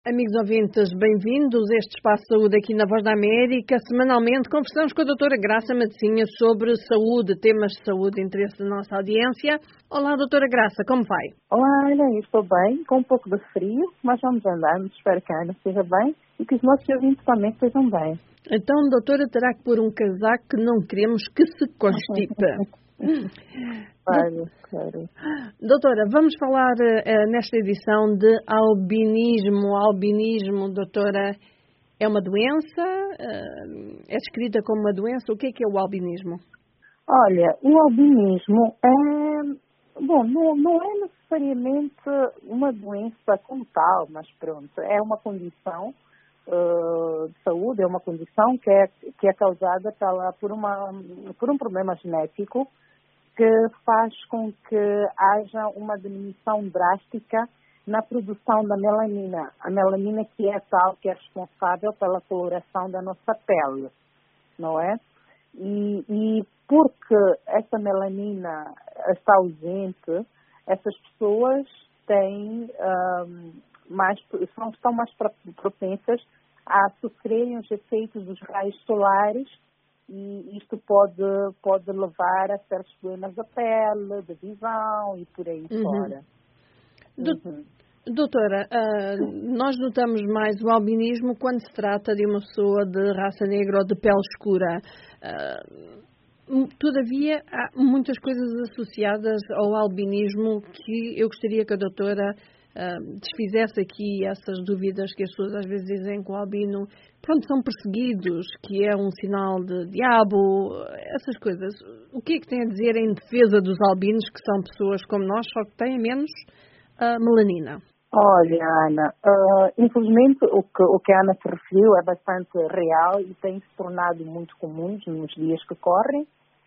Amigos ouvintes, bem-vindos a este Espaço de Saúde aqui na Voz da América. Semanalmente conversamos com a doutora Graça Matezinha sobre saúde, temas de saúde de interesse da nossa audiência. Olá, doutora Graça, como vai? Olá, Ana, estou bem, com um pouco de frio, mas vamos andando, espero que a Ana esteja bem e que os nossos ouvintes também estejam bem. Então, doutora, terá que pôr um casaco que não queremos que se constipe. Claro. Doutora, vamos falar nesta edição de albinismo. Albinismo, doutora, é uma doença? É descrita como uma doença? O que é o albinismo? Olha, o albinismo não é necessariamente uma doença como tal, mas pronto, é uma condição de saúde, é uma condição que é causada por um problema genético que faz com que haja uma diminuição drástica na produção da melanina. A melanina que é tal que é responsável pela coloração da nossa pele, não é? E porque essa melanina está ausente, essas pessoas estão mais propensas a sofrerem os efeitos dos raios solares, e isto pode levar a certos problemas da pele, da visão e por aí fora. Doutora, nós notamos mais o albinismo quando se trata de uma pessoa de raça negra ou de pele escura. Todavia, há muitas coisas associadas ao albinismo que eu gostaria que a doutora desfizesse aqui essas dúvidas que as pessoas às vezes dizem que o albino, são perseguidos, que é um sinal de diabo, essas coisas. O que é que tem a dizer em defesa dos albinos, que são pessoas como nós, só que têm menos melanina? Olha, Ana, infelizmente o que a Ana se referiu é bastante real e tem se tornado muito comum nos dias que correm.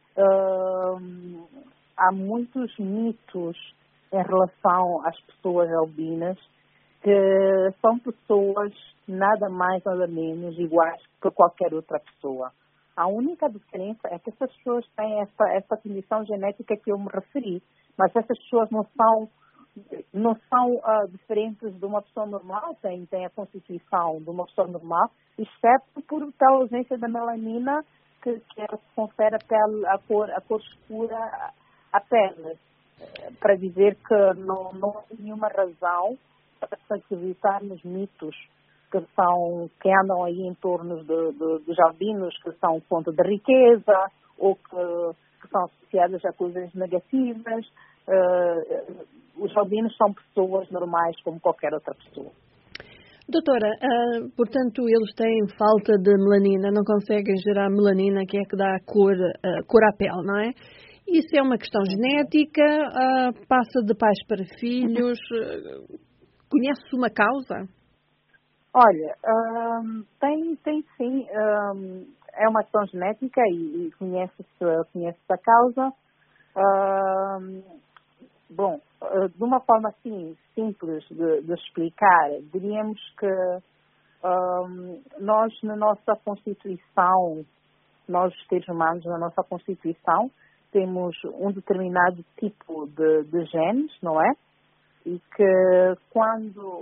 Há muitos mitos em relação às pessoas albinas, que são pessoas nada mais, nada menos iguais que qualquer outra pessoa. A única diferença é que essas pessoas têm essa condição genética que eu me referi, mas essas pessoas não são diferentes de uma pessoa normal, têm a constituição de uma pessoa normal, exceto pela ausência da melanina que confere a cor escura à pele. Para dizer que não há nenhuma razão para se acreditar nos mitos que andam aí em torno dos albinos, que são fonte de riqueza ou que são associadas a coisas negativas. Os albinos são pessoas normais como qualquer outra pessoa. Doutora, portanto, eles têm falta de melanina, não conseguem gerar melanina, que é que dá cor à pele, não é? Isso é uma questão genética, passa de pais para filhos, conhece-se uma causa? Olha, tem sim, é uma questão genética e conhece-se a causa. De uma forma assim simples de explicar, diríamos que nós na nossa Constituição, nós seres humanos na nossa Constituição, temos um determinado tipo de genes, não é? E que quando...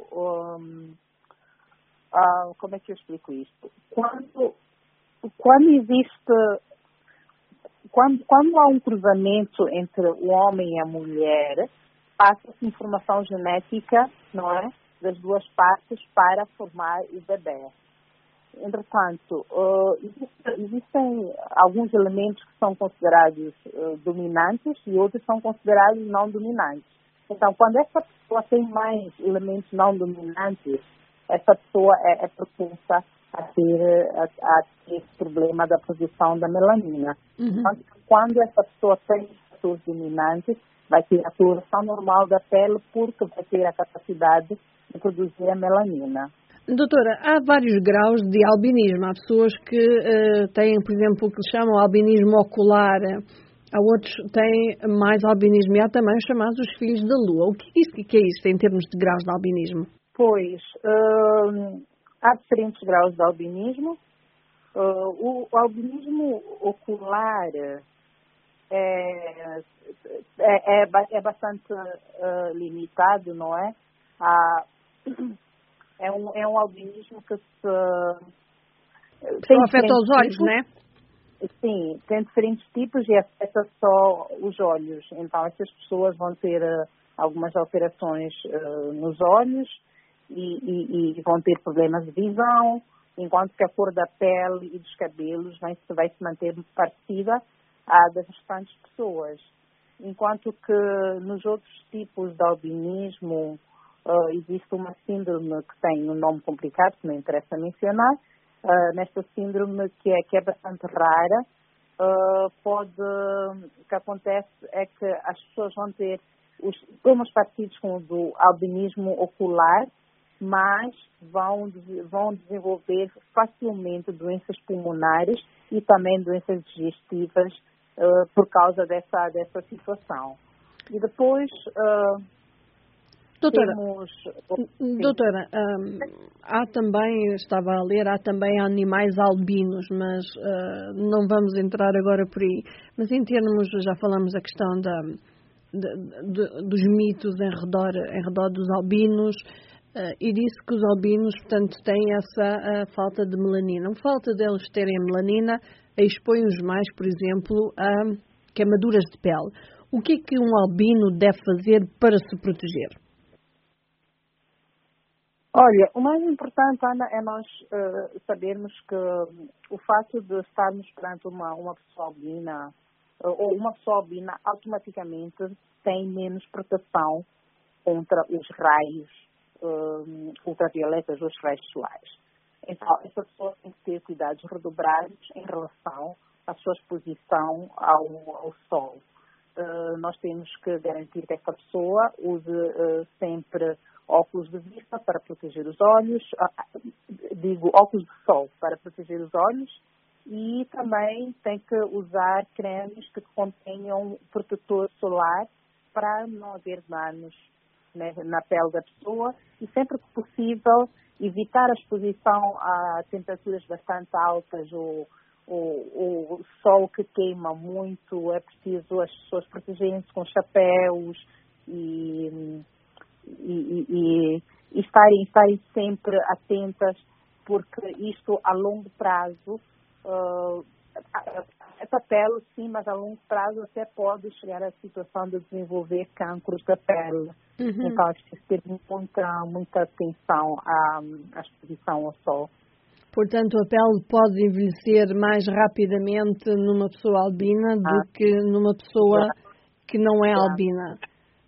como é que eu explico isto? Quando existe... Quando há um cruzamento entre o homem e a mulher, passa-se informação genética, não é? Das duas partes para formar o bebê. Entretanto, existem alguns elementos que são considerados dominantes e outros são considerados não dominantes. Então, quando essa pessoa tem mais elementos não dominantes, essa pessoa é propensa a ter esse problema da produção da melanina. Então, quando essa pessoa tem fatores dominantes, vai ter a coloração normal da pele porque vai ter a capacidade de produzir a melanina. Doutora, há vários graus de albinismo. Há pessoas que têm, por exemplo, o que chamam albinismo ocular. Há outros que têm mais albinismo e há também os chamados os filhos da lua. O que é isso em termos de graus de albinismo? Pois, há diferentes graus de albinismo. O albinismo ocular é bastante limitado, não é? É um albinismo que Só afeta os olhos, tipos, né? Sim, tem diferentes tipos e afeta só os olhos. Então, essas pessoas vão ter algumas alterações nos olhos e vão ter problemas de visão, enquanto que a cor da pele e dos cabelos vai se manter parecida à das restantes pessoas. Enquanto que nos outros tipos de albinismo existe uma síndrome que tem um nome complicado, que não interessa mencionar. Nesta síndrome, que é bastante rara, o que acontece é que as pessoas vão ter os sintomas parecidos com o do albinismo ocular, mas vão desenvolver facilmente doenças pulmonares e também doenças digestivas por causa dessa situação. E depois Doutora, temos... doutora, há também, estava a ler, há também animais albinos, mas não vamos entrar agora por aí. Mas em termos, já falamos da questão dos mitos em redor dos albinos, e disse que os albinos, portanto, têm essa falta de melanina. A falta deles terem melanina expõe-os mais, por exemplo, a queimaduras de pele. O que é que um albino deve fazer para se proteger? Olha, o mais importante, Ana, é nós sabermos que o fato de estarmos perante uma pessoa albina, ou uma pessoa albina, automaticamente tem menos proteção contra os raios ultravioletas ou os raios solares. Então, essa pessoa tem que ter cuidados redobrados em relação à sua exposição ao sol. Nós temos que garantir que essa pessoa use sempre óculos de vista para proteger os olhos, óculos de sol para proteger os olhos, e também tem que usar cremes que contenham protetor solar para não haver danos, né, na pele da pessoa, e sempre que possível evitar a exposição a temperaturas bastante altas ou o sol que queima muito. É preciso as pessoas protegerem-se com chapéus e estarem sempre atentas, porque isto a longo prazo, essa pele sim, mas a longo prazo até pode chegar à situação de desenvolver cancros da pele. Uhum. Então é preciso ter muita atenção à exposição ao sol. Portanto, a pele pode envelhecer mais rapidamente numa pessoa albina do que numa pessoa que não é albina.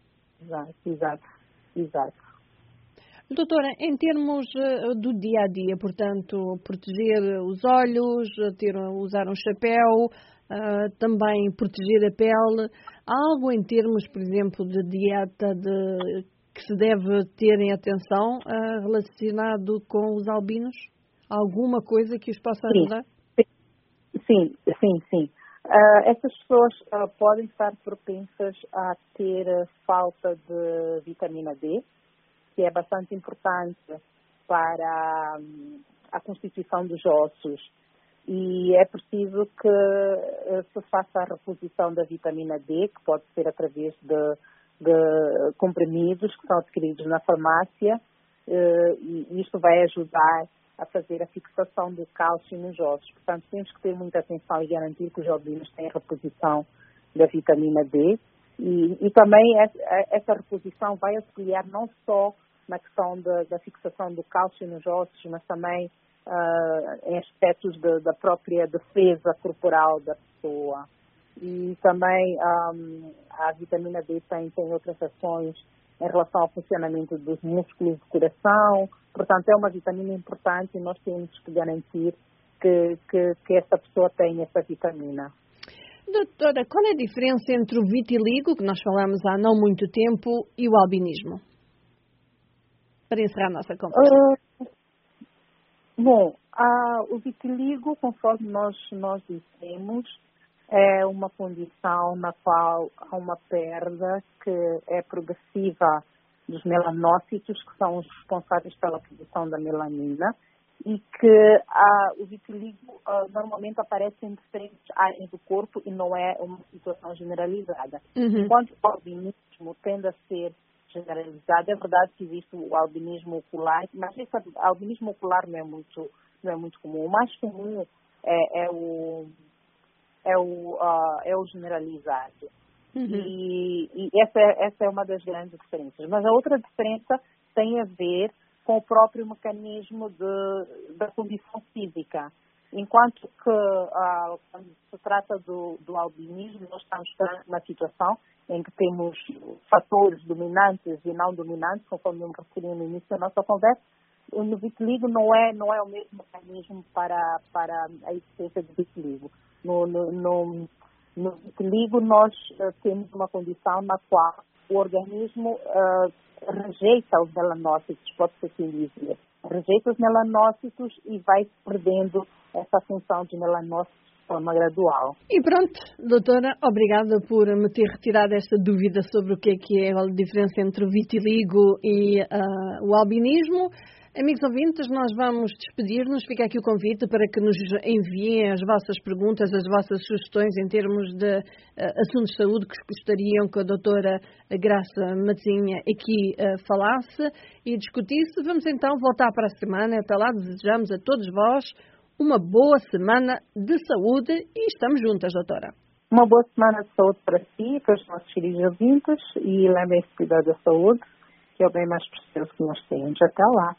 Exato. Doutora, em termos do dia a dia, portanto, proteger os olhos, usar um chapéu, também proteger a pele, há algo em termos, por exemplo, de dieta que se deve ter em atenção relacionado com os albinos? Alguma coisa que os possa ajudar? Sim. Essas pessoas podem estar propensas a ter falta de vitamina D, que é bastante importante para a constituição dos ossos. E é preciso que se faça a reposição da vitamina D, que pode ser através de comprimidos que são adquiridos na farmácia, e isto vai ajudar a fazer a fixação do cálcio nos ossos. Portanto, temos que ter muita atenção e garantir que os albinos têm a reposição da vitamina D. E também essa reposição vai auxiliar não só na questão da fixação do cálcio nos ossos, mas também em aspectos da própria defesa corporal da pessoa. E também a vitamina D tem outras ações em relação ao funcionamento dos músculos do coração. Portanto, é uma vitamina importante e nós temos que garantir que essa pessoa tenha essa vitamina. Doutora, qual é a diferença entre o vitiligo, que nós falamos há não muito tempo, e o albinismo? Para encerrar a nossa conversa. O vitiligo, conforme nós dissemos, é uma condição na qual há uma perda que é progressiva dos melanócitos, que são os responsáveis pela produção da melanina, e que o vitiligo normalmente aparece em diferentes áreas do corpo e não é uma situação generalizada. Uhum. Enquanto o albinismo tende a ser generalizado. É verdade que existe o albinismo ocular, mas esse albinismo ocular não é muito comum. O mais comum é o generalizado. Uhum. E essa é uma das grandes diferenças. Mas a outra diferença tem a ver com o próprio mecanismo da condição física. Enquanto que, quando se trata do albinismo, nós estamos perante uma situação em que temos fatores dominantes e não dominantes, conforme eu me referi no início da nossa conversa. No vitiligo não é o mesmo mecanismo para a existência do vitiligo. No vitiligo nós temos uma condição na qual o organismo rejeita os melanócitos, pode-se assim dizer. Rejeita os melanócitos e vai perdendo essa função de melanócitos de forma gradual. E pronto, doutora, obrigada por me ter retirado esta dúvida sobre o que é a diferença entre o vitiligo e o albinismo. Amigos ouvintes, nós vamos despedir-nos. Fica aqui o convite para que nos enviem as vossas perguntas, as vossas sugestões em termos de assuntos de saúde que gostariam que a doutora Graça Matezinha aqui falasse e discutisse. Vamos então voltar para a semana. Até lá, desejamos a todos vós uma boa semana de saúde e estamos juntas, doutora. Uma boa semana de saúde para si e para os nossos queridos ouvintes e lembrem-se de cuidar da saúde, que é o bem mais precioso que nós temos. Até lá.